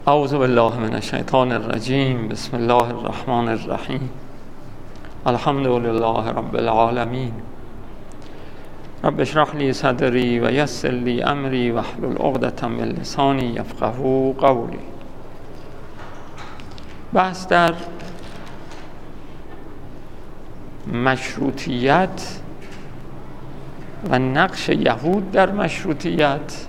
اعوذ بالله من الشیطان الرجیم. بسم الله الرحمن الرحیم. الحمد لله رب العالمین. رب اشرح لی صدری و یسر لی امری واحلل عقدة من لسانی یفقهوا قولی. بحث در مشروطیت و نقش یهود در مشروطیت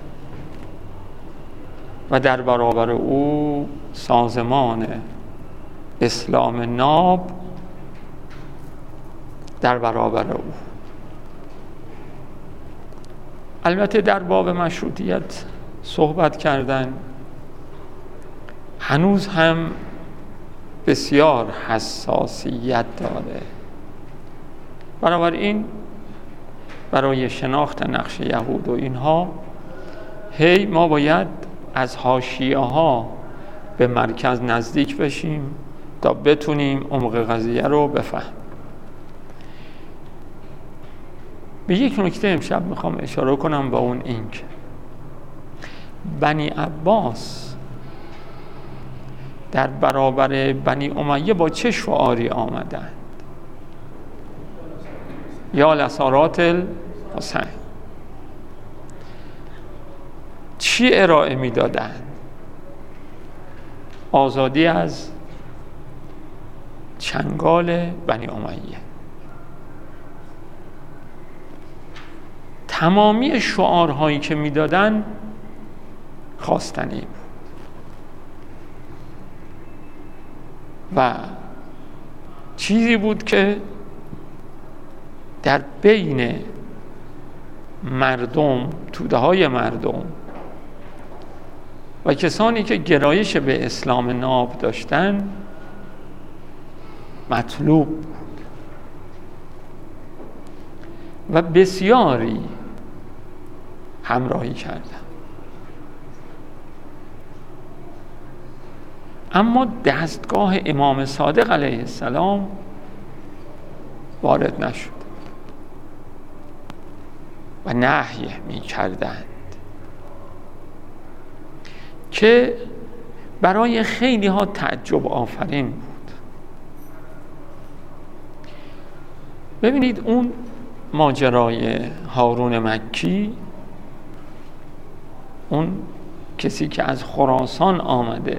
و در برابر او سازمان اسلام ناب در برابر او. البته در باب مشروطیت صحبت کردن هنوز هم بسیار حساسیت داره. بنابراین برای شناخت نقش یهود و اینها ما باید از حاشیه ها به مرکز نزدیک بشیم تا بتونیم عمق قضیه رو بفهمیم. به یک نکته امشب میخوام اشاره کنم و اون این که بنی عباس در برابر بنی امیه با چه شعاری آمدند؟ یا لسارات الحسین. چی ارائه میدادند؟ آزادی از چنگال بنی امیه. تمامی شعارهایی که میدادن خواستنی بود و چیزی بود که در بین مردم، توده های مردم و کسانی که گرایش به اسلام ناب داشتن مطلوب بود و بسیاری همراهی کردن. اما دستگاه امام صادق علیه السلام وارد نشد و نهی می کردند که برای خیلی ها تعجب آفرین بود. ببینید اون ماجرای هارون مکی، اون کسی که از خراسان آمده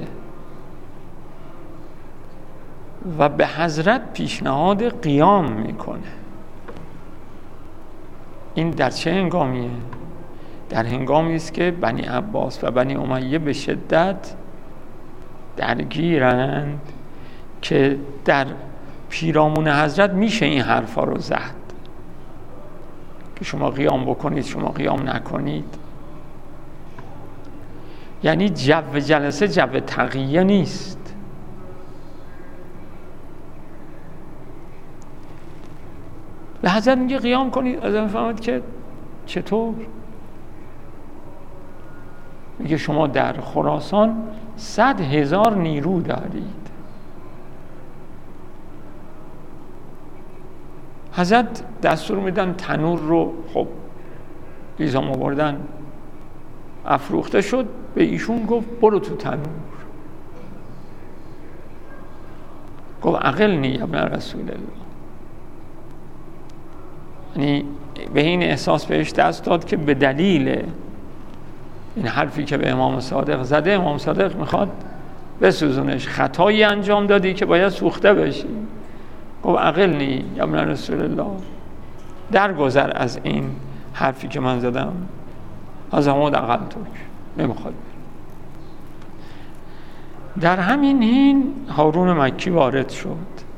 و به حضرت پیشنهاد قیام میکنه، این در چه هنگامیه؟ در هنگامی است که بنی عباس و بنی امیه به شدت درگیرند که در پیرامون حضرت میشه این حرفا رو زد که شما قیام بکنید، شما قیام نکنید. یعنی جو جلسه جو تقیه نیست. به حضرت میگه قیام کنید. از فهمید که چطور؟ میگه شما در خراسان 100,000 نیرو دارید. حضرت دستور میدن تنور رو، خب هیزم آوردن، افروخته شد. به ایشون گفت برو تو تنور. گفت عقلنی ابن رسول الله. یعنی به این احساس بهش دست داد که به دلیل این حرفی که به امام صادق زده، امام صادق میخواد بسوزونش. خطایی انجام دادی که باید سوخته بشی. گفت عقلنی ابن رسول الله، درگذر از این حرفی که من زدم. از همون عقل توک نمیخواد. در همین حین هارون مکی وارد شد.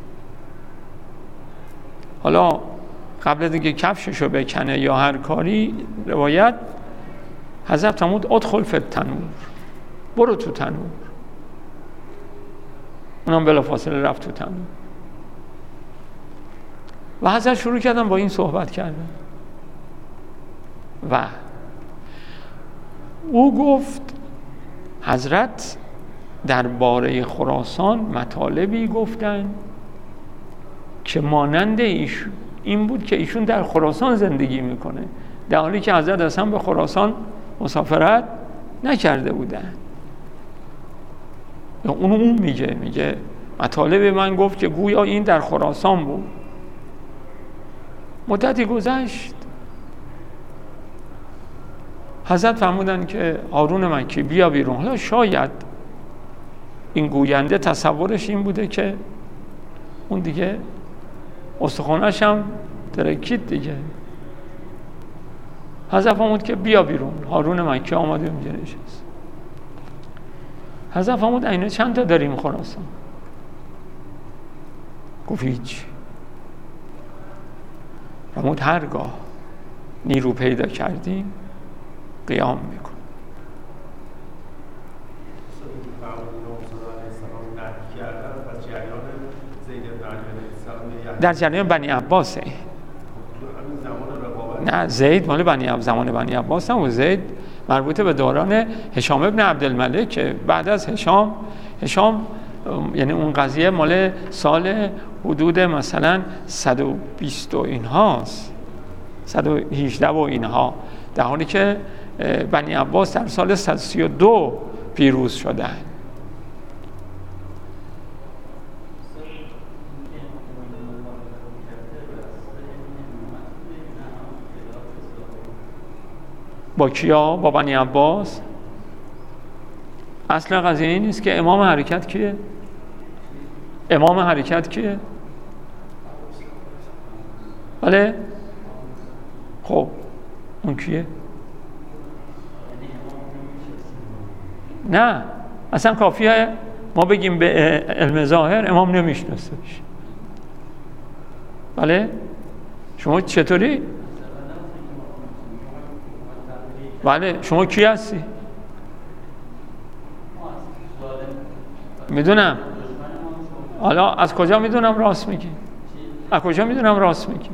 حالا قبل از اینکه کفششو بکنه یا هر کاری، روایت حضرت فرمود ادخل فی التنور، برو تو تنور. اونم بلافاصله رفت تو تنور و حضرت شروع کردن با این صحبت کردن و او گفت حضرت درباره خراسان مطالبی گفتن که مانند این بود که ایشون در خراسان زندگی میکنه، در حالی که حضرت اصلا به خراسان مسافرت نکرده بودن. یا اون میگه مطالب من گفت که گویا این در خراسان بود. مدتی گذشت، حضرت فرمودن که هارون مکی بیا بیرون. حالا شاید این گوینده تصورش این بوده که اون دیگه استخوانش هم ترکید دیگه. حضرت فرمود که بیا بیرون. هارون مکی آمده اونجا نشست. حضرت فرمود اینه چند تا داریم خراسان؟ گفت هیچ. فرمود هرگاه نیرو پیدا کردیم قیام میکن. در جریان بنی عباسه. نه زید مال زمان بنی عباس هم، و زید مربوط به دوران هشام ابن عبدالملک که بعد از هشام یعنی اون قضیه مال سال حدود مثلا 120 و اینهاست، 118 و اینها، در حالی که بنی عباس در سال 132 پیروز شدن. با کیا؟ با بنی عباس. اصل قضیه این نیست که امام حرکت کیه؟ امام حرکت کیه؟ بله؟ خب اون کیه؟ نه اصلا کافیه ما بگیم به علم ظاهر امام نمیشناسش. بله؟ شما چطوری؟ بله شما کی هستی؟ میدونم. حالا از کجا میدونم راست میگی؟ از کجا میدونم راست میگی؟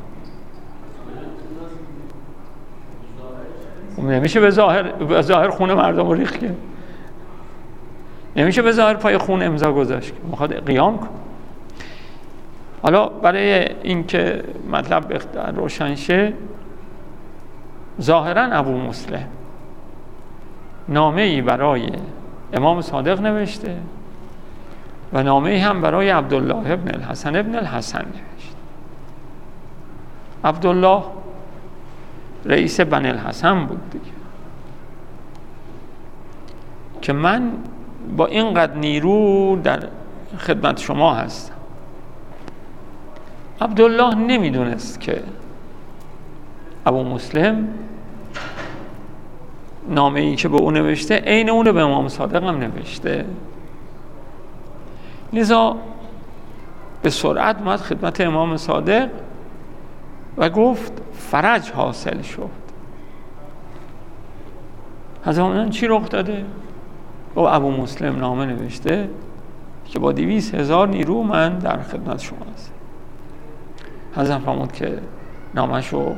نمیشه به ظاهر خون مردم رو ریخت که، نمیشه به ظاهر پای خون امضا گذاشت که میخواد قیام کن. حالا برای اینکه مطلب روشن شه، ظاهرا ابو مسلم نامه‌ای برای امام صادق نوشته و نامه‌ای هم برای عبدالله ابن الحسن نوشت. عبدالله رئیس بنی الحسن بود دیگه، که من با اینقدر نیرو در خدمت شما هستم. عبدالله نمیدونست که ابو مسلم نامه‌ای که به اون نوشته عین اون به امام صادق هم نوشته، لذا به سرعت اومد خدمت امام صادق و گفت فرج حاصل شد. حضرت فرمودن چی رخ داده؟ و ابو مسلم نامه نوشته که با 200,000 نیرو من در خدمت شما هستم. حضرت فرمود که نامشو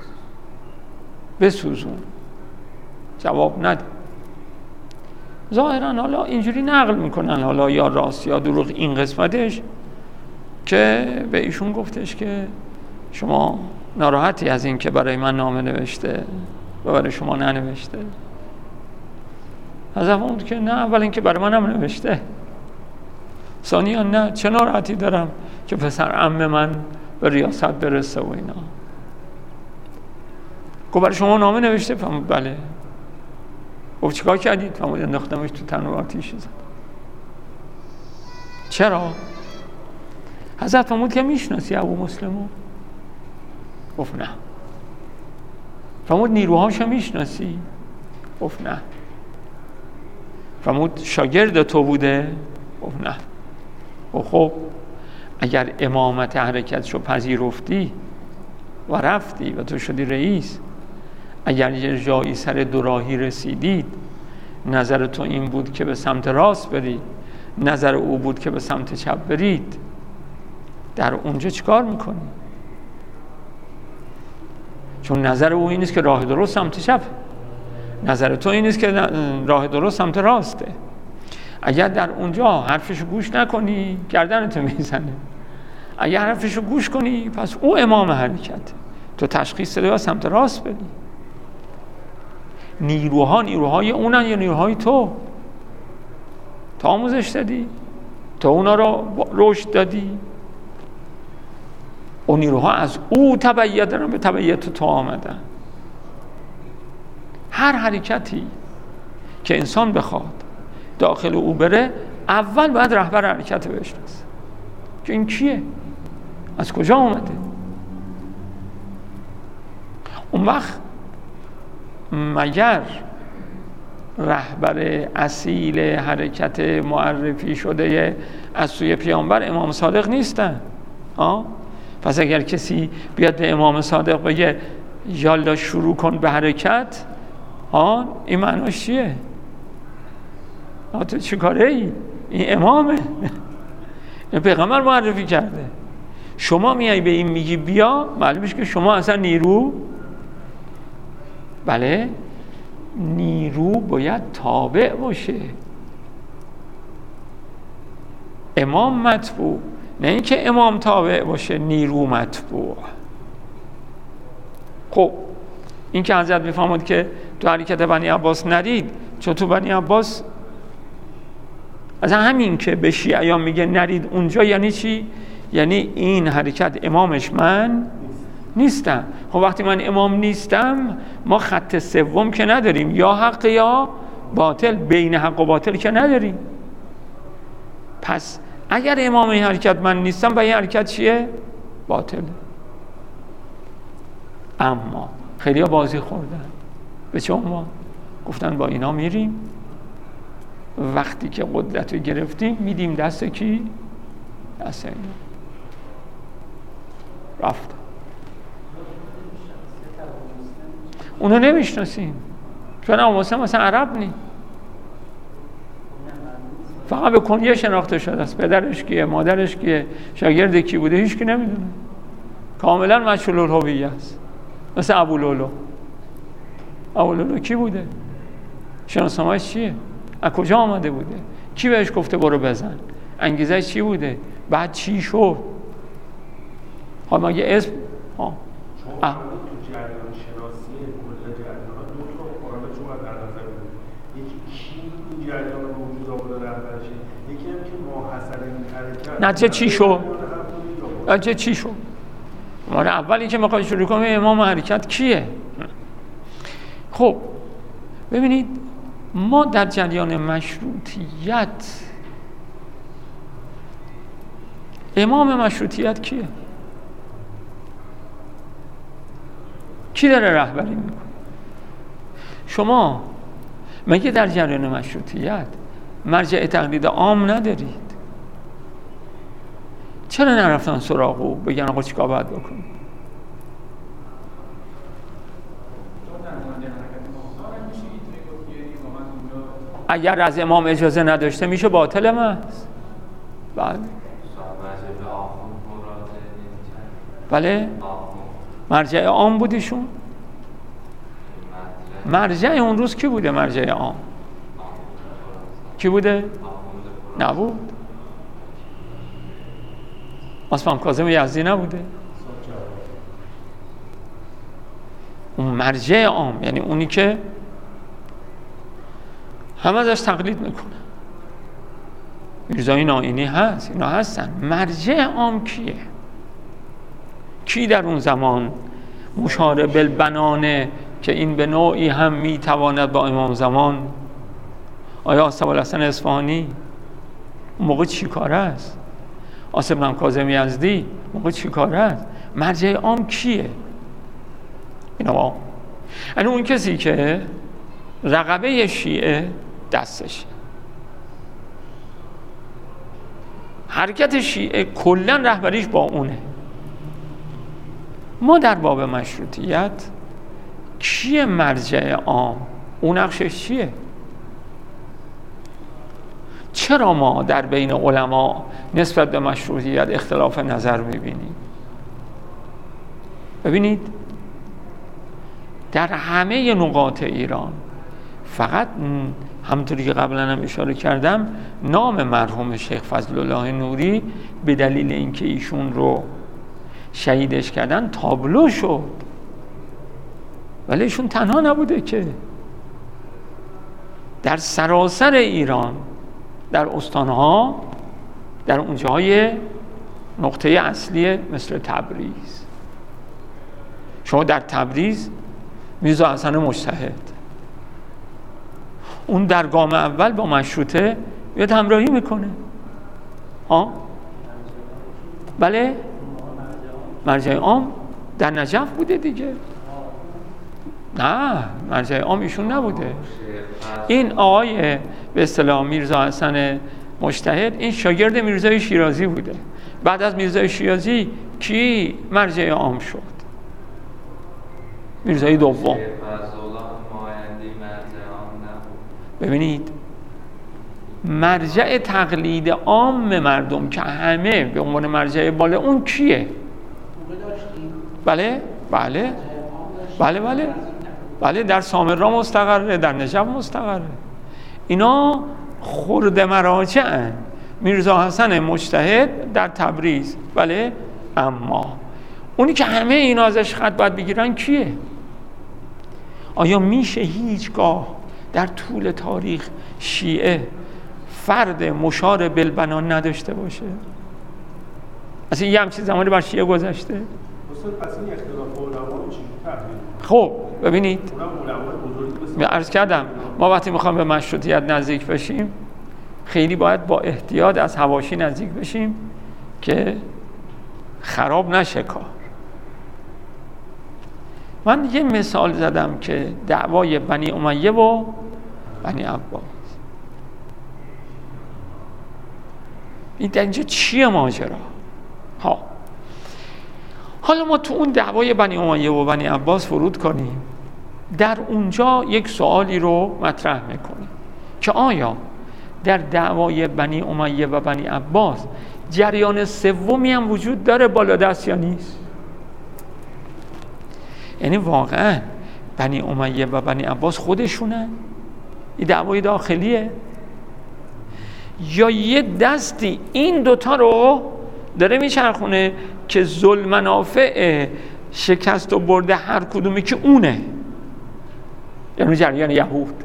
بسوزون، جواب نده. ظاهرا حالا اینجوری نقل میکنن، حالا یا راست یا دروغ این قسمتش، که به ایشون گفتش که شما ناراحتی از این که برای من نامه نوشته و برای شما ننوشته؟ حضرت فرمود که نه، اول این که برای من هم نوشته، ثانیاً نه، چه ناراحتی دارم که پسر عم من به ریاست برسه و اینا. گفت برای شما نامه نوشته؟ فرمود بله. گفت چیکار کردید؟ فرمود انداختمش تو تنور آتیش زدم. چرا؟ حضرت فرمود که میشناسی ابو مسلمو؟ گفت نه. فرمود نیروهاشو میشناسی؟ گفت نه. فرمود شاگرد تو بوده؟ گفت نه. خب اگر امامت حرکتشو پذیرفتی و رفتی و تو شدی رئیس، اگر یه جایی سر دوراهی رسیدید، نظر تو این بود که به سمت راست برید، نظر او بود که به سمت چپ برید، در اونجا چیکار میکنی؟ چون نظر او این نیست که راه درست سمت چپ، نظر تو این نیست که راه درست سمت راسته. اگر در اونجا حرفشو گوش نکنی گردنتو میزنه، اگر حرفشو گوش کنی پس او امام حرکت، تو تشخیص بده سمت راست بدی. نیروهای اونن یا نیروهای تو آموزش دادی، تو اونا رو رشد دادی. اون نیروها از او تبعیدن به تبعیت تو آمدن. هر حرکتی که انسان بخواد داخل او بره، اول باید رهبر حرکت بشناسه که این کیه، از کجا آمده. اون وقت مگر رهبر اصیل حرکت معرفی شده از سوی پیامبر امام صادق نیستن؟ پس اگر کسی بیاد به امام صادق بگه یالا شروع کن به حرکت، این معناش چیه؟ تو چه کاره ای؟ این امامه، این پیغمبر معرفی کرده. شما میای به این میگی بیا، معلومش که شما اصلا بله، نیرو باید تابع باشه. امام متبوع، نه اینکه امام تابع باشه نیرو متبوع. خب این که حضرت میفهمد که تو حرکت بنی عباس نرید، چون تو بنی عباس از همین که به شیعیان میگه نرید اونجا یعنی چی؟ یعنی این حرکت امامش من نیستم. خب وقتی من امام نیستم، ما خط سوم که نداریم، یا حق یا باطل، بین حق و باطل که نداریم. پس اگر امام این حرکت من نیستم، با این حرکت چیه؟ باطل. اما خیلی ها بازی خوردن. به چه عنوان؟ گفتن با اینا میریم، وقتی که قدرت رو گرفتیم میدیم دست کی؟ دست اینا. رفت. اونو نمیشناسیم، چون ابو مسلم مثلا عرب نی، فقط به کنیه شناخته شده است. پدرش کیه، مادرش کیه، شاگرد کی بوده، هیچ کی نمیدونه. کاملا مجهول الهویه است. مثل ابو لولو. ابو لولو کی بوده؟ شناسنامه‌اش چیه؟ از کجا آمده بوده؟ کی بهش گفته برو بزن؟ انگیزه چی بوده؟ بعد چی شد؟ حالا مگه اسم نتیجه چی شد؟ نتیجه چی شد؟ اولی که میخوای شروع کنم امام حرکت کیه؟ خب ببینید، ما در جریان مشروطیت امام مشروطیت کیه؟ کی داره رهبری میکنه؟ شما مگه در جریان مشروطیت مرجع تقلید عام ندارید؟ چرا نرفتن سراغ او بگن آقا چیکار باید بکنیم؟ اگر از امام اجازه نداشته میشه باطل محض. بله مرجع عام بودیشون. مرجع اون روز کی بوده؟ مرجع عام کی بوده؟ نبود. اسمم کاظم یزدی نبوده. اون مرجع عام یعنی اونی که همه ازش تقلید میکنه. میرزایی نائینی هست، اینا هستن. مرجع عام کیه؟ کی در اون زمان مشار بالبنانه که این به نوعی هم میتواند با امام زمان؟ آیا آصف الحسن اصفهانی اون موقع چی کاره است؟ آصف بن کاظم یزدی موقع چی کاره است؟ مرجع عام کیه؟ اینا یعنی اون کسی که رقبه شیعه دستشه. حرکت شیعه کلا رهبریش با اونه. ما در باب مشروطیت کیه مرجع عام؟ اون نقشش چیه؟ چرا ما در بین علما نسبت به مشروطیت اختلاف نظر میبینیم؟ ببینید در همه نقاط ایران، فقط همونطوری که قبلا هم اشاره کردم، نام مرحوم شیخ فضل الله نوری به دلیل اینکه ایشون رو شهیدش کردن تابلو شد، ولی ایشون تنها نبوده که در سراسر ایران در استانها، در اونجاهای نقطه اصلی مثل تبریز. شما در تبریز میرزا حسن مجتهد، اون در گام اول با مشروطه بیاد همراهی میکنه. بله، مرجع عام در نجف بوده دیگه. نه، مرجع عام ایشون نبوده. این آقای به اصطلاح میرزا حسن مجتهد این شاگرد میرزای شیرازی بوده. بعد از میرزای شیرازی کی مرجع عام شد؟ میرزای دوم. ببینید، مرجع تقلید عام مردم که همه به عنوان مرجع بالا اون کیه؟ بله بله بله بله بله، در سامرا مستقره، در نجف مستقره. اینا خرد مراجعن. میرزا حسن مجتهد در تبریز، بله، اما اونی که همه اینا ازش خط باید بگیرن کیه؟ آیا میشه هیچگاه در طول تاریخ شیعه فرد مشار بالبنان نداشته باشه؟ اصلا یه همچین زمانی بر شیعه گذشته؟ پس این اختلاف علما چی تحلیل؟ خب ببینید، عرض کردم ما وقتی میخوام به مشروطیت نزدیک بشیم خیلی باید با احتیاط از حواشی نزدیک بشیم که خراب نشه کار. من یه مثال زدم که دعوای بنی امیه و بنی عباس. این اینجا چیه ماجرا؟ حالا ما تو اون دعوای بنی امیه و بنی عباس فرود کنیم، در اونجا یک سوالی رو مطرح میکنیم که آیا در دعوای بنی امیه و بنی عباس جریان سومی هم وجود داره بالا دست یا نیست؟ یعنی واقعا بنی امیه و بنی عباس خودشونن؟ این دعوای داخلیه؟ یا یه دستی این دوتا رو داره میچرخونه که ظلم منافع شکست و برده هر کدومی که اونه، یعنی جریان یهود،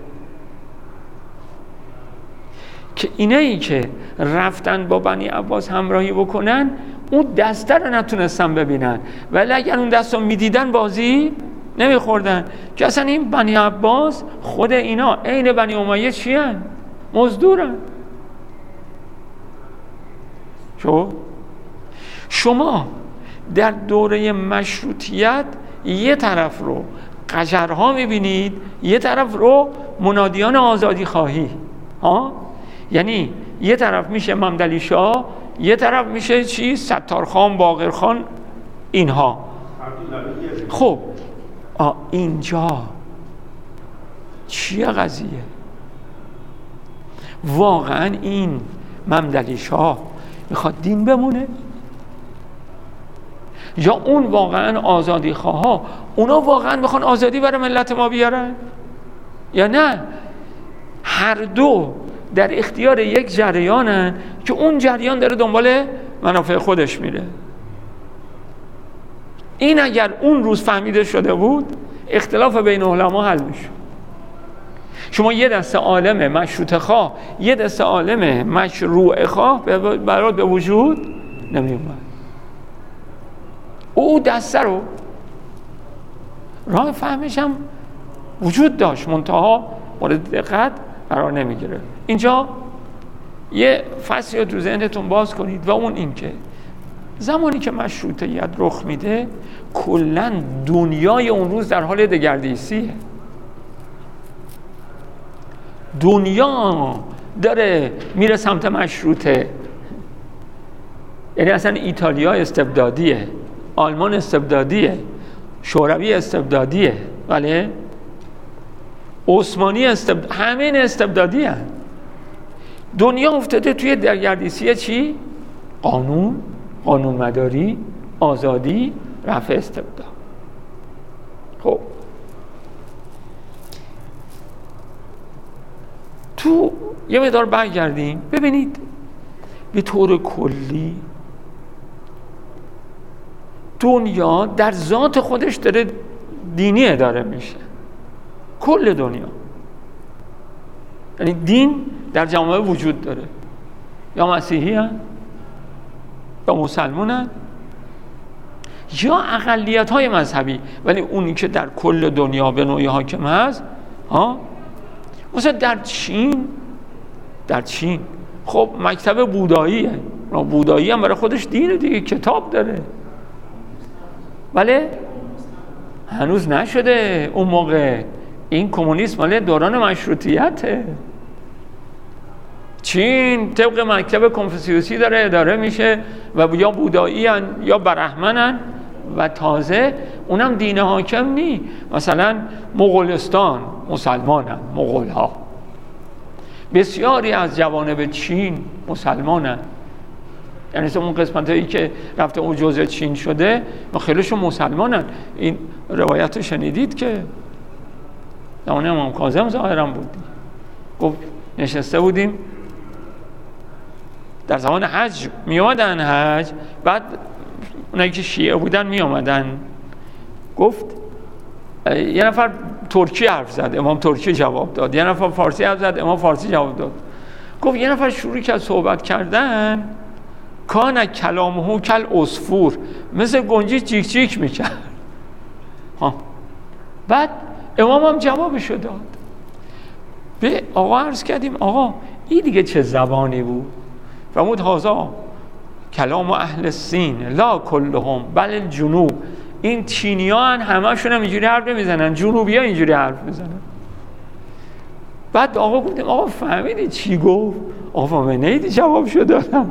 که اینایی که رفتن با بنی عباس همراهی بکنن اون دسته رو نتونستن ببینن، ولی اگر اون دست رو میدیدن بازی نمیخوردن. که اصلا این بنی عباس خود اینا عین بنی امیه چی هن؟ مزدورن. شما در دوره مشروطیت یه طرف رو قجرها میبینید، یه طرف رو منادیان آزادی خواهی. یعنی یه طرف میشه ممدلی شاه، یه طرف میشه چی؟ ستارخان، باقرخان، اینها. خب اینجا چیه قضیه؟ واقعا این ممدلی شاه میخواد دین بمونه؟ یا اون واقعا آزادی خواه اونا واقعا میخوان آزادی برای ملت ما بیارن؟ یا نه هر دو در اختیار یک جریانن که اون جریان داره دنبال منافع خودش میره؟ این اگر اون روز فهمیده شده بود اختلاف بین علما حل میشه. شما یه دسته عالم مشروطه خواه، یه دسته عالم مشروع خواه برات به وجود نمی اومد. او دسته رو راه فهمش هم وجود داشت، منتها مورد دقت قرار نمیگیره. اینجا یه فصلی رو تو ذهنتون باز کنید و اون این که زمانی که مشروطیت رخ میده کلاً دنیای اون روز در حال دگردیسیه. دنیا داره میره سمت مشروطه. یعنی اصلا ایتالیا استبدادیه، آلمان استبدادیه، شوروی استبدادیه، بله، عثمانی همه این استبدادی هست. دنیا افتاده توی دگردیسی چی؟ قانون مداری، آزادی، رفع استبداد. خب تو یه مقدار برگردیم ببینید به طور کلی دنیا در ذات خودش داره دینی اداره میشه، کل دنیا. یعنی دین در جامعه وجود داره، یا مسیحی هن یا مسلمان هن یا اقلیت های مذهبی، ولی اونی که در کل دنیا به نوعی حاکم هست مثلا در چین خب مکتب بوداییه، بودایی هم برای خودش دینه دیگه، کتاب داره، بله هنوز نشده اون موقع. این کمونیسم مال دوران مشروطیته. چین طبق مکتب کنفوسیوسی داره اداره میشه و یا بودایی هن یا برهمنن و تازه اونم دین حاکم نی. مثلا مغولستان مسلمانن، مغول ها بسیاری از جوانب چین مسلمانن، یعنی اون قسمت هایی که رفته اون جزء چین شده خیلیشون مسلمانن. این روایت رو شنیدید که زمان امام کاظم ظاهرا بودی، گفت نشسته بودیم در زمان حج، می اومدن حج، بعد اونایی که شیعه بودن می اومدن، گفت یه نفر ترکی حرف زد، امام ترکی جواب داد، یه نفر فارسی حرف زد، امام فارسی جواب داد. گفت یه نفر شروع کرد صحبت کردن، کان کلامه کل عصفور، مثل گنجی چیک چیک میکرد. بعد امام هم جوابشو داد. به آقا عرض کردیم آقا این دیگه چه زبانی بود؟ فرمود هازا کلام اهل الصین لا کلهم بل الجنوب. این چینیان همشون هم اینجوری حرف نمیزنن، جنوبی ها اینجوری حرف میزنن. بعد آقا گفتیم آقا فهمیدی چی گفت؟ آقا فهمیدی جوابشو دادم.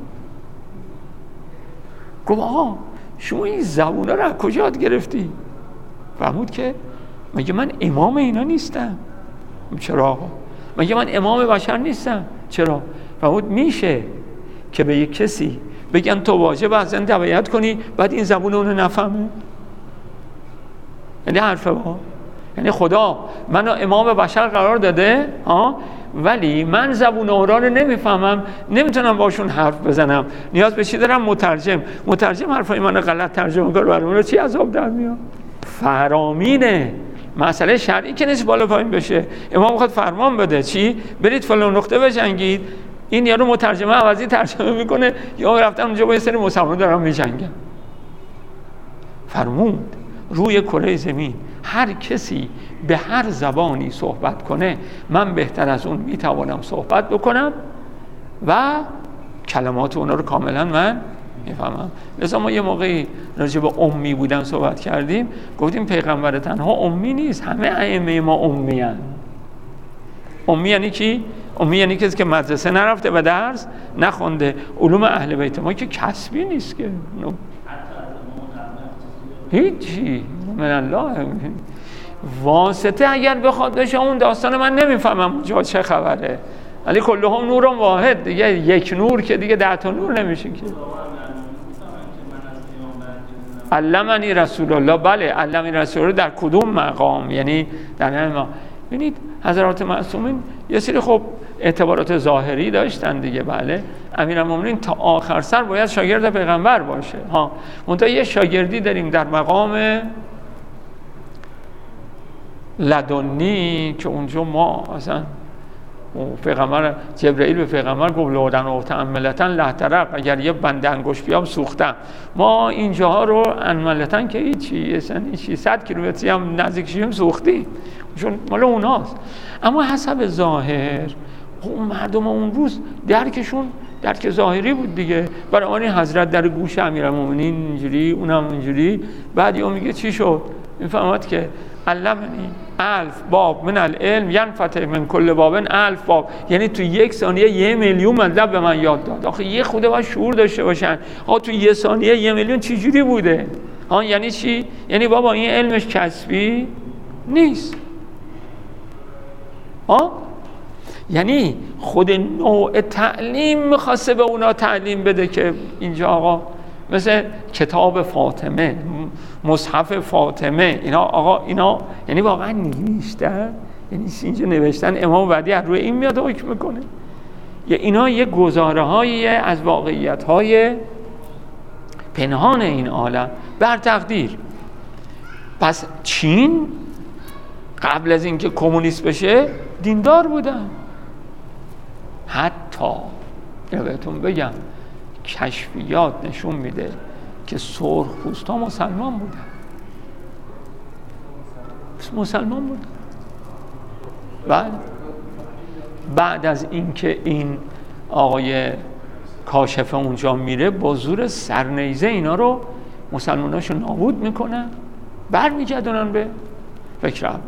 گفت آقا شما این زبونا رو از کجا یاد گرفتی؟ فرمود که مگه من امام اینا نیستم؟ چرا آقا؟ مگه من امام بشر نیستم؟ چرا؟ فرمود میشه که به یک کسی بگن تو واجب از این تبعیت کنی بعد این زبون اونو نفهمه؟ یعنی حرفه با یعنی خدا منو امام بشر قرار داده ولی من زبون اونها رو نمیفهمم، نمیتونم باشون حرف بزنم، نیاز به چی دارم؟ مترجم حرفای منو غلط ترجمه کنه، برای اون رو چی عذاب در میاد؟ فرامینه، مسئله شرعی که نیست بالا پایین بشه. امام میخواد فرمان بده چی؟ برید فلان نقطه بجنگید، این یارو مترجمه عوضی ترجمه میکنه، یا رفتن اونجا با یه سری مسلمان دارن میجنگن. فرمود روی کره زمین هر کسی به هر زبانی صحبت کنه من بهتر از اون میتوانم صحبت بکنم و کلمات اونا رو کاملا من میفهمم. لذا ما یه موقعی راجع به امی بودن صحبت کردیم، گفتیم پیغمبر تنها امی نیست، همه ائمه ما امی هن. امی یعنی کی؟ امی یعنی کسی که مدرسه نرفته و درس نخونده. علوم اهل بیت ما که کسبی نیست که هیچی من الله واسطه اگر بخواد بشه اون داستان من نمیفهمم جا چه خبره، ولی کلهم نور واحد دیگه، یک نور که دیگه 10 تا نور نمیشه که. علمنی رسول الله، بله علمنی رسول الله در کدوم مقام؟ یعنی در همین ببینید حضرات معصومین یه سری خب اعتبارات ظاهری داشتن دیگه، بله امیرالمومنین تا آخر سر باید شاگرد پیغمبر باشه منتها یه شاگردی داریم در مقام لدنی که اونجا ما اصلا پیغمبر جبرئیل به پیغمبر گفت لودن و تعملتن لحترق، اگر یه بند انگشت بیام سوختم. ما اینجاها رو انملتن که هیچی، اصلا هیچی، 100 کیلومتری هم نزدیک شیم سوختی، چون مال اوناست. اما حسب ظاهر اون مردم اون روز درکشون درک ظاهری بود دیگه. برای آن حضرت در گوش امیرالمومنین اینجوری اونم اینجوری، بعد یا میگه چی شد؟ میفهمد که علمنی 1000 باب من العلم ینفتح من کل باب 1000 باب، یعنی تو 1 ثانیه 1 میلیون مطلب به من یاد داد. آخه یه خود باید شعور داشته باشن. تو 1 ثانیه 1 میلیون چی جوری بوده؟ یعنی چی؟ یعنی بابا این علمش کسبی نیست. یعنی خود نوع تعلیم میخواسته به اونا تعلیم بده که اینجا آقا مثل کتاب فاطمه، مصحف فاطمه، اینا آقا اینا یعنی واقعا نوشتن، یعنی اینجا نوشتن امام بعدی از روی این میاد حکم میکنه، یا اینا یه گزاره های از واقعیت های پنهان این عالم بر تقدیر. پس چین قبل از اینکه کمونیست بشه دیندار بودن، حتی بهتون بگم کشفیات نشون میده که سرخپوستا مسلمان بودن، مسلمان بودن. بعد از اینکه این آقای کاشف اونجا میره با زور سرنیزه اینا رو مسلماناشو نابود میکنن، برمیگردونن به فکر اولی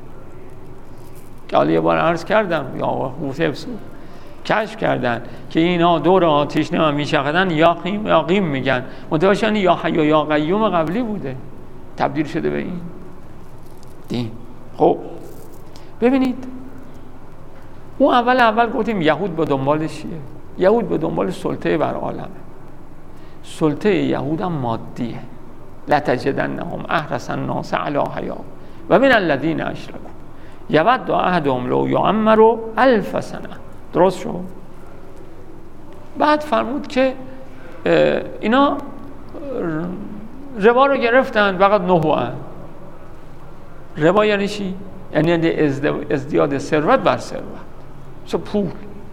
که حالا یه بار عرض کردم یا حوث کشف کردن که اینا دور آتش نما میچقدن یاقیم میگن، متوجهن یا حی و یا قیوم قبلی بوده تبدیل شده به این دین. خب ببینید اون اول گفتیم یهود به دنبال چیه؟ یهود به دنبال سلطه بر عالمه. سلطه یهود هم مادیه. لتجدنهم احرص الناس علی حیا و من الذین اشرکوا یود احدهم لو یعمر 1000 سنه. درست شد؟ بعد فرمود که اینا ربا رو گرفتن فقط نهوان. ربا یعنی چی؟ یعنی ازدیاد ثروت بر ثروت، چه پول.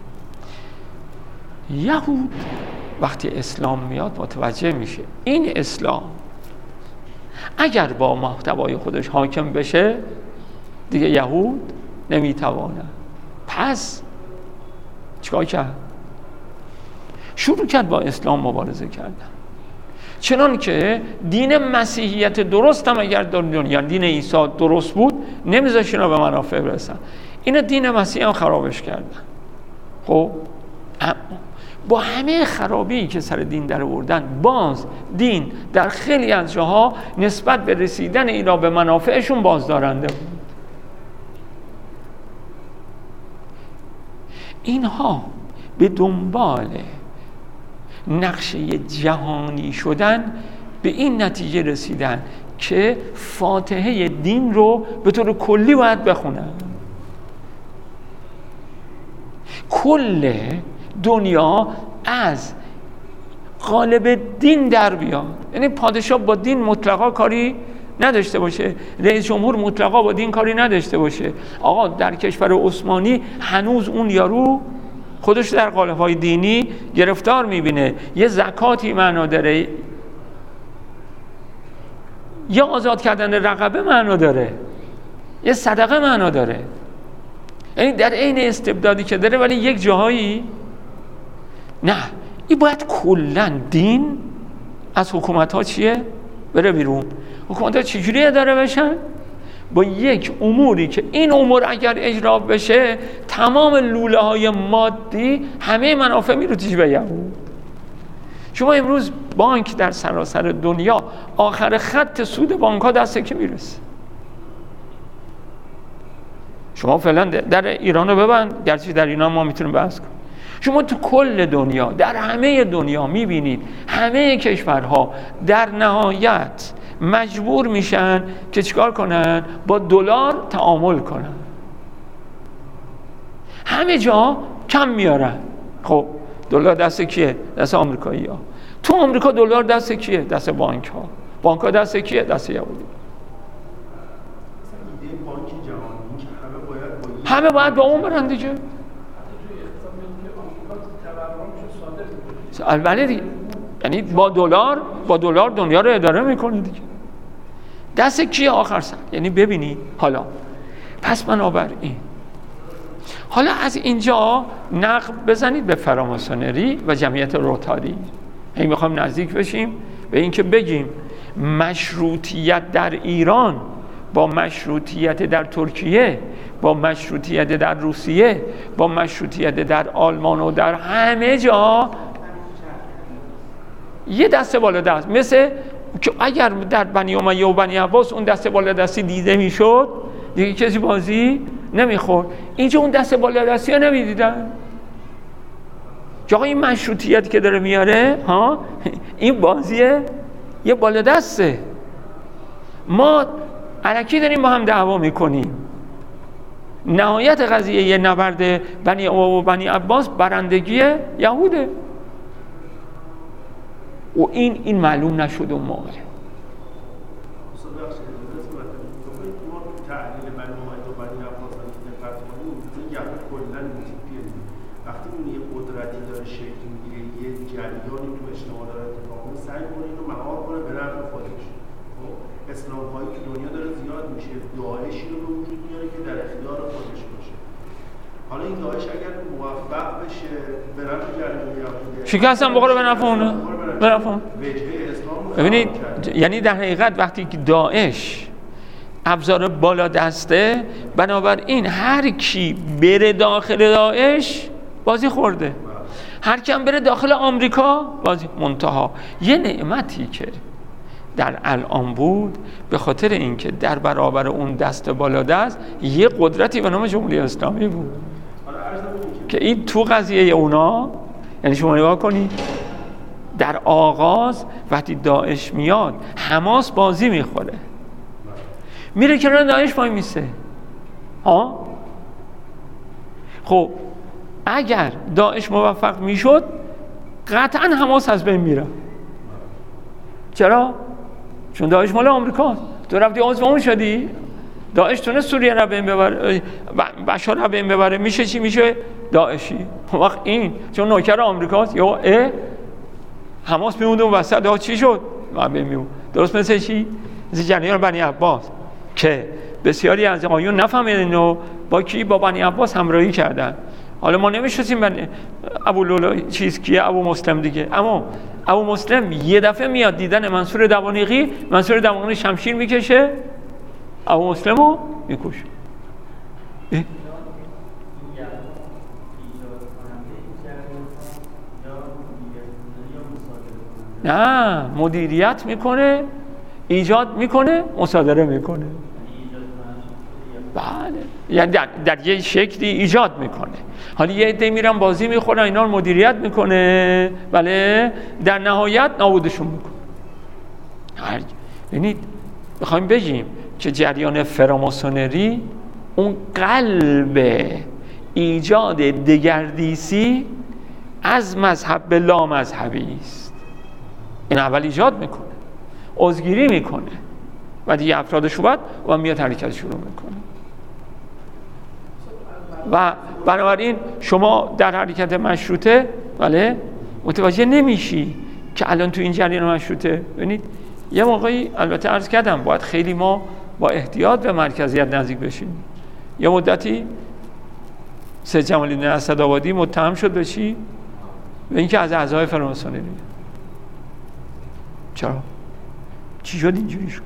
یهود وقتی اسلام میاد متوجه میشه این اسلام اگر با محتوای خودش حاکم بشه دیگه یهود نمیتوانه. پس چیکار کرد؟ شروع کرد با اسلام مبارزه کردن. چنان که دین مسیحیت درست هم اگر در دنیا دین عیسی درست بود نمیذاشت اینا به منافع برسن، این دین مسیح هم خرابش کردن. خب با همه خرابی که سر دین در آوردن باز دین در خیلی از جاها نسبت به رسیدن اینا به منافعشون بازدارنده بود. اینها به دنبال نقشه جهانی شدن به این نتیجه رسیدن که فاتحه دین رو به طور کلی باید بخونن. کل دنیا از قالب دین در بیاد، یعنی پادشاه با دین مطلقا کاری نداشته باشه، رئیس جمهور مطلقا با دین کاری نداشته باشه. آقا در کشور عثمانی هنوز اون یارو خودش در قالب‌های دینی گرفتار می‌بینه، یه زکاتی معنا داره، یا آزاد کردن رقبه معنا داره، یه صدقه معنا داره. یعنی در عین استبدادی که داره ولی یک جاهایی نه، این باید کلاً دین از حکومت‌ها چیه؟ بره بیرون. حکومت‌ها چجوری اداره بشن؟ با یک اموری که این امور اگر اجرا بشه تمام لوله‌های مادی همه منافع میره توش به یهود. شما امروز بانک در سراسر دنیا آخر خط سود بانک‌ها دسته که میرسه. شما فعلا در ایران رو ببند، گرچه در ایران ما میتونیم بحث کنیم. شما تو کل دنیا در همه دنیا میبینید همه کشورها در نهایت مجبور میشن که چیکار کنن؟ با دلار تعامل کنن. همه جا کم میارن. خب دلار دست کیه؟ دست آمریکایی‌ها. تو آمریکا دلار دست کیه؟ دست بانک‌ها. بانک‌ها دست کیه؟ دست یهودی. همه باید با اون برن دیگه. البته دیگه، یعنی با دلار دنیا رو اداره میکنه دیگه. دست کیه آخر سر؟ یعنی ببینید حالا پس بنابراین حالا از اینجا نقب بزنید به فراماسونری و جمعیت روتاری. این میخوایم نزدیک بشیم به اینکه بگیم مشروطیت در ایران با مشروطیت در ترکیه، با مشروطیت در روسیه، با مشروطیت در آلمان و در همه جا یه دست بالا دست، مثل که اگر در بنی امیه و بنی عباس اون دست بالا دستی دیده میشد دیگه کسی بازی نمیخورد. اینجا اون دست بالا دستی ها نمیدیدن که آقا این مشروطیت که داره میاره این بازیه یه بالا دسته، ما الکی داریم با هم دعوا میکنیم. نهایت قضیه یه نبرد بنی امیه و بنی عباس برندگی یهوده و این معلوم نشد اون موقع. وقتی جریانی تو اجتماع داره اتفاق میفته سعی کنه اینو مهار کنه به نفع خودش. خب اسلام‌خوایی تو دنیا داره زیاد میشه، داعشی رو به وجود میاره که در اختیار خودش باشه. حالا این داعش اگر موفق بشه به نفع جریان یهودی شکستم بخوره به نفع اونه، به نفع اون. وجهه اسلام رو ببینید یعنی در حقیقت وقتی که داعش ابزار بالا دسته، بنابراین هر کی بره داخل داعش بازی خورده، هر کی هم بره داخل آمریکا بازی منتها. یه نعمتی که در الان بود به خاطر اینکه در برابر اون دست بالا دست یه قدرتی به نام جمهوری اسلامی بود که این تو قضیه اونا، یعنی شما نگاه کنید در آغاز وقتی داعش میاد حماس بازی میخوره، میره کنار داعش وای میسه. خب اگر داعش موفق میشد قطعا حماس از بین میره. چرا؟ چون داعش مال آمریکاست. تو رفتی عضو اون شدی، داعش تونه سوریه را بین ببره، بشار را بین ببره، میشه چی؟ میشه داعشی. وقت این چون نوکر آمریکاست یا حماس میمونده اون وسط، چی شد؟ بین میمون. درست مثل چی؟ مثل جریان بنی عباس که بسیاری از آقایون نفهمیدن اینو، با کی؟ با بنی عباس همراهی کردن. حالا ما نمیشناسیم ابو لولا چیز کیه، ابو مسلم دیگه، اما ابو مسلم یه دفعه میاد دیدن منصور دوانیقی، منصور دوانیقی شمشیر میکشه، ابو مسلم رو میکشه. نه، مدیریت میکنه، ایجاد میکنه، مصادره میکنه. بله، یعنی در یه شکلی ایجاد میکنه. حالا یه عده میرن بازی میخورن، اینا رو مدیریت میکنه، بله، در نهایت نابودشون میکنه. یعنی بخوایم بگیم که جریان فراماسونری اون قلب ایجاد دگردیسی از مذهب به لامذهبی است. این اول ایجاد میکنه، عضوگیری میکنه و دیگه افرادش رو و میاد حرکت شروع میکنه. و بنابراین شما در حرکت مشروطه بله متوجه نمیشی که الان تو این جریان مشروطه ببینید یه موقعی، البته عرض کردم باید خیلی ما با احتیاط به مرکزیت نزدیک بشیم. یه مدتی سید جمال الدین اسدآبادی متهم شد به چی؟ به اینکه از اعضای فراماسونری. چرا؟ چی شد اینجوری شد؟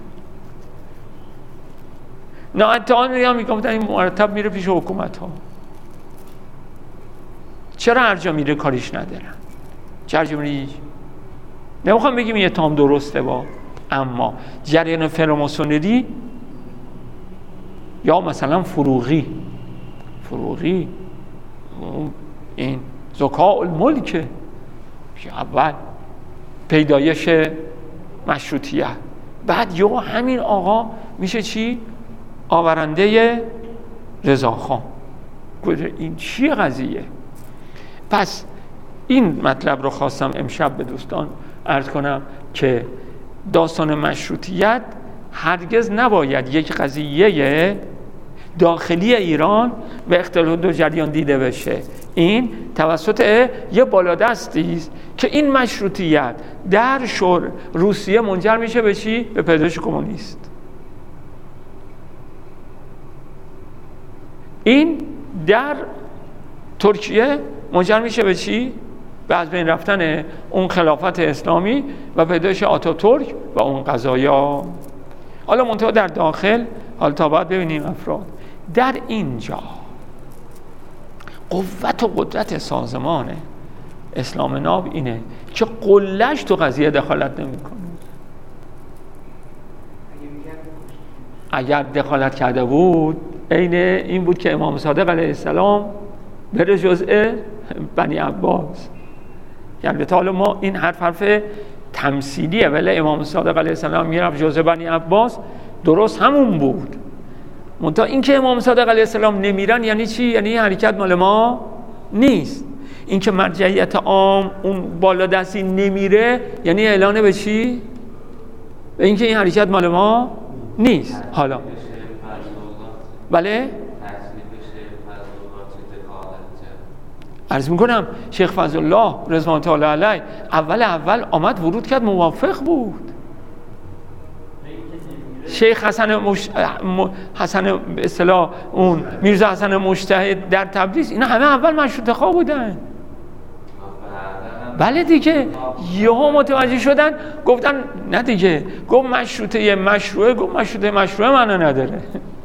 نه اتهام میگم این مرتب میره پیش حکومت ها. چرا هر جا میره کاریش ندارن؟ چرا جمهوری؟ نمیخوام بگیم این اتهام درسته اما جریان فراماسونری یا مثلا فروغی این زکاء الملک که اول پیدایش مشروطیت، بعد یا همین آقا میشه چی؟ آورنده رضاخان. این چیه قضیه؟ پس این مطلب رو خواستم امشب به دوستان عرض کنم که داستان مشروطیت هرگز نباید یک قضیه داخلی ایران به اختلال دو جریان دیده بشه. این توسط یه بالادستی است که این مشروطیت در روسیه منجر میشه به چی؟ به پیدایش کمونیست. این در ترکیه منجر میشه به چی؟ به از بین رفتن اون خلافت اسلامی و پیدایش آتاتورک و اون قضایا. حالا منتها در داخل، حالا تا بعد ببینیم افراد در اینجا قوت و قدرت سازمان اسلام ناب اینه که قله‌اش تو قضیه دخالت نمیکنه. اگر دخالت کرده بود عین این بود که امام صادق علیه السلام بره جزء بنی عباس. یعنی حالا ما این حرف تمثیلیه، ولی امام صادق علیه السلام میرفت جزء بنی عباس، درست همون بود. منتها این که امام صادق علیه السلام نمیرن یعنی چی؟ یعنی این حرکت مال ما نیست. این که مرجعیت عام اون بالا دستی نمیره یعنی اعلانه به چی؟ به این که این حرکت مال ما نیست. حالا بله؟ عرض میکنم شیخ فضل الله رضوان الله علیه اول آمد ورود کرد، موافق بود. شیخ حسن به اصطلاح اون میرزا حسن مجتهد در تبریز، اینا همه اول مشروطه خواه بودن. بله دیگه، یهو متوجه شدن گفتن نه دیگه، گفت مشروطه مشروعه، گفت مشروطه مشروعه معنا نداره.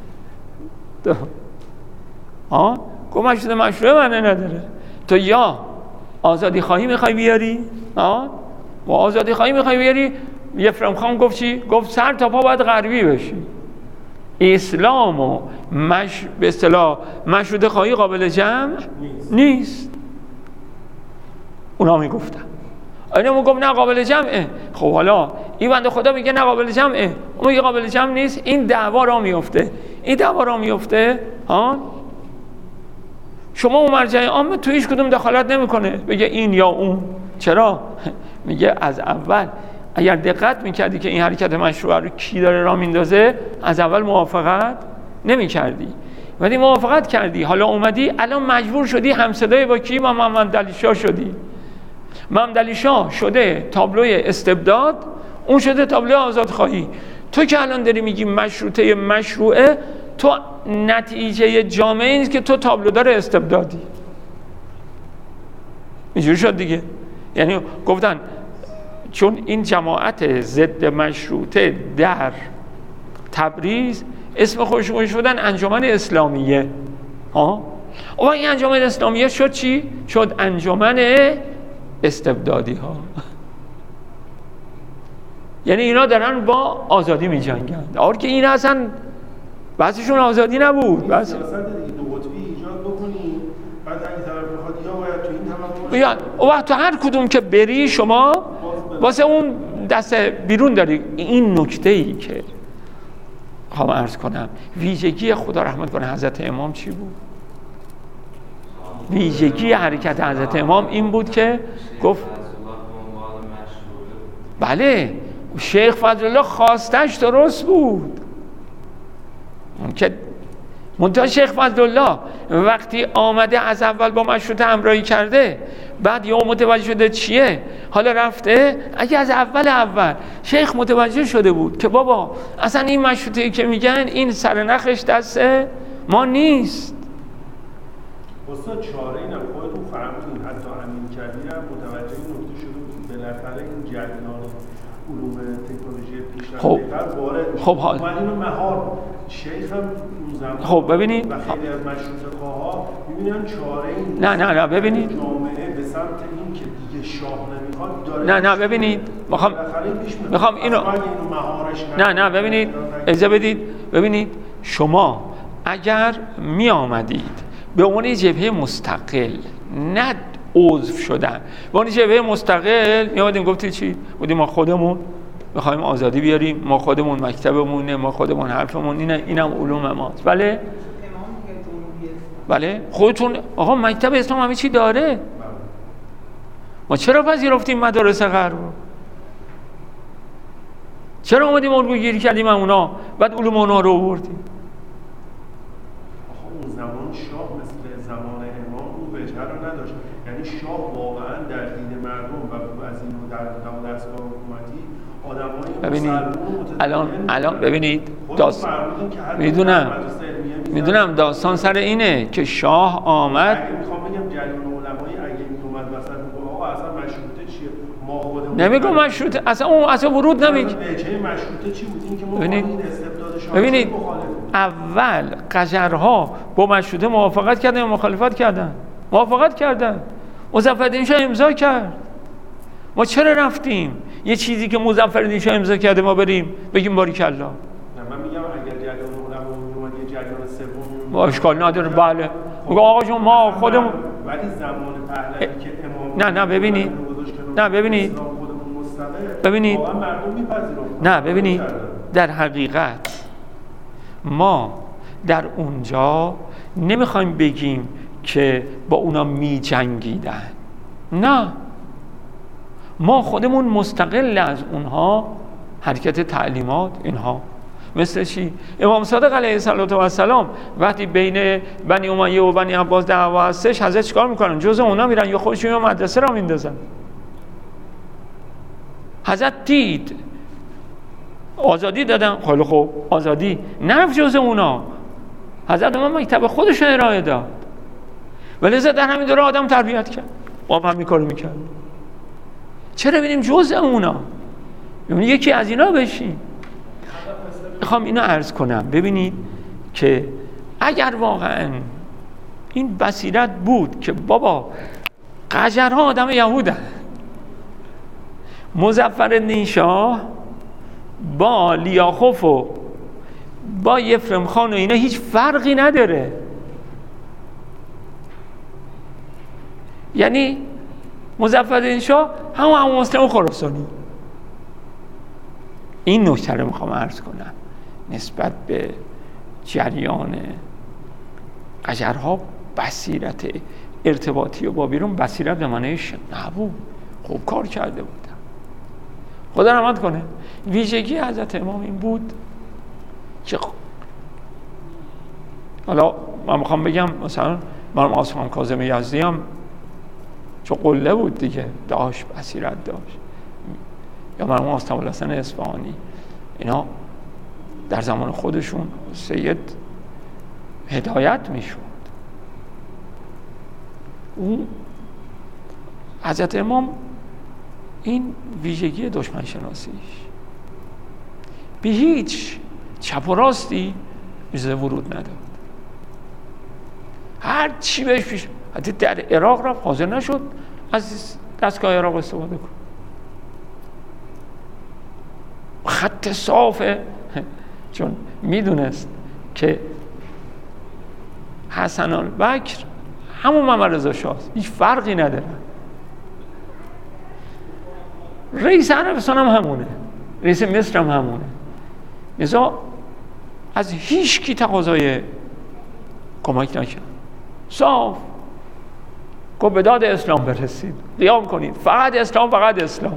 گفت مشروطه مشروعه معنا نداره. تو یا آزادی خواهی میخوای بیاری، و آزادی خواهی میخوای بیاری، یفرم خان گفت چی؟ گفت سر تا پا باید غربی بشی. اسلام و به اصطلاح مشروطه خواهی قابل جمع نیست. اونا میگفتن، اینا میگفت نه قابل جمعه. خب حالا این بنده خدا میگه نه قابل جمعه، اون میگه قابل جمع نیست، این دعوا را میفته. شما اون مرجع عام تو هیچ کدوم دخالت نمیکنه بگه این یا اون. چرا؟ میگه از اول اگر دقت میکردی که این حرکت مشروع رو کی داره راه میندازه، از اول موافقت نمیکردی، ولی موافقت کردی. حالا اومدی الان مجبور شدی همصدای با کی؟ با محمد علی شاه شدی. محمد علی شاه شده تابلوی استبداد، اون شده تابلوی آزادخواهی. تو که الان داری میگی مشروطه مشروعه، تو نتیجه جامعه اینست که تو تابلودار استبدادی. اینجوری شد دیگه. یعنی گفتن چون این جماعت ضد مشروطه در تبریز اسم خودشون شدن انجمن اسلامیه. و این انجمن اسلامیه شد چی؟ شد انجمن استبدادی ها. یعنی اینا دارن با آزادی می جنگن، در که این اصلا بعضیشون آزادی نبود. بعضی دو قطبی ایجاد بکنی، بعد اگه طرف بخواد یا باید تو این طرف باشه، وقت تو هر کدوم که بری شما واسه اون دست بیرون داری. این نکته‌ای که خواهم عرض کنم، ویژگی خدا رحمت کنه حضرت امام چی بود؟ ویژگی حرکت حضرت امام این بود که گفت بله شیخ فضل الله خواستش درست بود، که منتها شیخ فضل الله وقتی آمده از اول با مشروطه همراهی کرده، بعد یه متوجه شده چیه، حالا رفته. اگه از اول شیخ متوجه شده بود که بابا اصلا این مشروطه‌ای که میگن این سرنخش دست ما نیست. استاد چاره اینم خودتون فهمیدین، حتی امین کبیر هم متوجه این نکته شده بود که بالاخره این جریان علوم تکنولوژی پیشرفته وارد خب حال من اینو مهار شیخ هم اون زمان خب ببینید و خیلی از مشروطه خواها میبینن چاره این نه ببینید جامعه به سمت این که دیگه شاه نمیخواد داره نه ببینید میخوام اینو نه ببینید اجازه بدید. ببینید شما اگر می آمدید به عنوان جبهه مستقل، نه عضو شدن، به عنوان جبهه مستقل می آمدیم گفتید چی؟ بودیم ما خودمون میخوایم آزادی بیاریم، ما خودمون مکتبمونه، ما خودمون حرفمون اینم علوم ماست. بله خودتون آقا مکتب اسلام همه چی داره. ما چرا پذیرفتیم مدارس غرب؟ چرا اومدیم الگو گیری کردیم اونا، بعد علوم اونا رو آوردیم؟ اون زمان شاه مثل زمان امام اون وجه رو نداشت. یعنی شاه واقعا در دید مردم و از این در دستگاه حکومتی ببینید الان ببینید میدونم داستان سر اینه که شاه آمد. اگه میخوام بگم جریان علمایی اگه میومد وسط میگه آقا اصلا مشروطه چیه، ما خودمون نمیگم مشروطه، اصلا ورود نمیگه. چه مشروطه چی بود؟ این که ما ببینید استبداد شاه ببینید اول قجرها با مشروطه موافقت کردن یا مخالفت کردن؟ موافقت کردن. مظفرالدین شاه امضا کرد. ما چرا رفتیم یه چیزی که مظفرالدین شاه امضا کرده ما بریم بگیم باریکالله؟ نه من میگم اگر جریان علما میومد یه جریان سوم با اشکال نداره. بله میگه آقا جون ما خودمون، ولی زمان پهلوی که امام نه ببینید نه ببینید در حقیقت ما در اونجا نمیخوایم بگیم که با اونا می جنگیدن، نه ما خودمون مستقل از اونها حرکت تعلیمات اینها مثل چی؟ امام صادق علیه السلام وقتی بین بنی امیه و بنی عباس دعوا هستش، حضرت چیکار میکنن؟ جزء اونا میرن یا خودشون یا مدرسه را میندازن. حضرت دید آزادی دادن، خیلی خوب آزادی، نرفت جزء اونا. حضرت ما مکتب خودش ارائه داد، ولی در همین دوره آدم تربیت کرد، با همین کارو میکرد. چرا ببینیم جزء اونا؟ یعنی یکی از اینا بشیم. میخوام اینو عرض کنم، ببینید که اگر واقعا این بصیرت بود که بابا قجرها آدم یهودن، مظفرالدین شاه با لیاخوف و با یفرم خان و اینا هیچ فرقی نداره. یعنی مظفرالدین شاه همون مسلم خراسانی. این نکته رو میخوام عرض کنم نسبت به جریان قجرها. بصیرت ارتباطی و با بیرون بصیرت به معنیش نبود، خوب کار کرده بودن، خدا رحمت کنه. ویژگی حضرت امام این بود که حالا من میخوام بگم مثلا مرحوم عاصم کاظم یزدی هم چون قله بود دیگه، داشت بصیرت داشت، یا مرحوم ابوالحسن اصفهانی، اینا در زمان خودشون سید هدایت میشد. اون حضرت امام این ویژگی دشمن شناسیش، به هیچ چپ و راستی اجازه ورود نداد. هر چی بهش پیش، حتی در عراق رفت حاضر نشد از دستگاه عراق استفاده کن. خط صافه، چون میدونست که حسن البکر همون محمد رضا شاه هیچ فرقی نداره. رئیس عربستان هم همونه، رئیس مصر هم همونه. لذا از هیچ کی تقاضای کمک نکرد، صاف گفت به داد اسلام برسید، قیام کنید، فقط اسلام، فقط اسلام.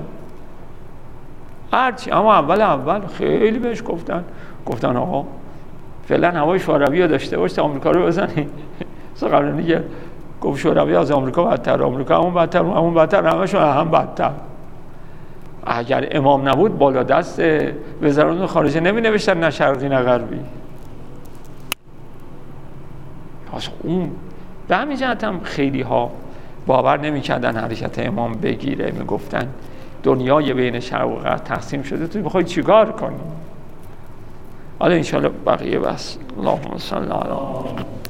هرچی، اما اول خیلی بهش گفتن آقا فعلا هوای شوروی رو داشته باش تا آمریکا رو بزنی. قبل دیگه گفت شوروی از آمریکا بدتر، آمریکا همون بدتر، همشون هم بدتر. اگر امام نبود بالا دست وزارت خارجه نمی نوشتن نه شرقی نه غربی. اون به همین جهت هم خیلی ها باور نمی کردن حرکت امام بگیره، می گفتن دنیای بین شرق و غرب تقسیم شده، تو بخوای چیکار کنی؟ حالا انشاءالله بقیه بس. اللهم صل علی